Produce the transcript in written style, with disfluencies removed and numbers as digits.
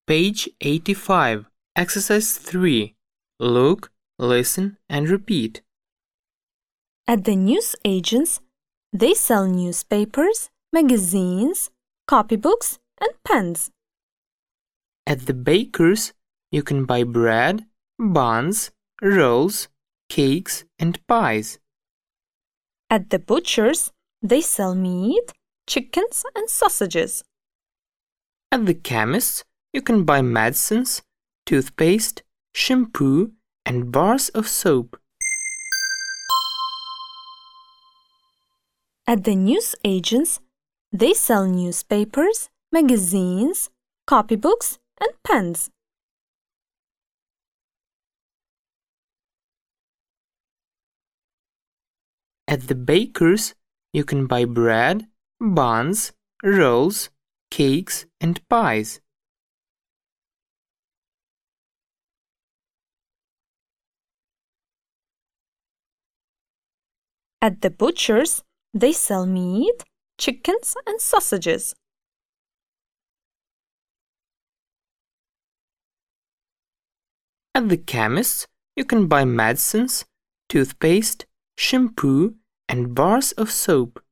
Page 85. Exercise 3. Look, listen and repeat. At the newsagents, they sell newspapers, magazines, copybooks, and pens. At the baker's, you can buy bread, buns, rolls, cakes and pies. At the butcher's, they sell meat, chickens, and sausages. At the chemist's, you can buy medicines, toothpaste, shampoo, and bars of soap. At the newsagents, they sell newspapers, magazines, copybooks, and pens. At the baker's, you can buy bread, buns, rolls, cakes, and pies. At the butcher's, they sell meat, chickens, and sausages. At the chemist's, you can buy medicines, toothpaste, shampoo, and bars of soap.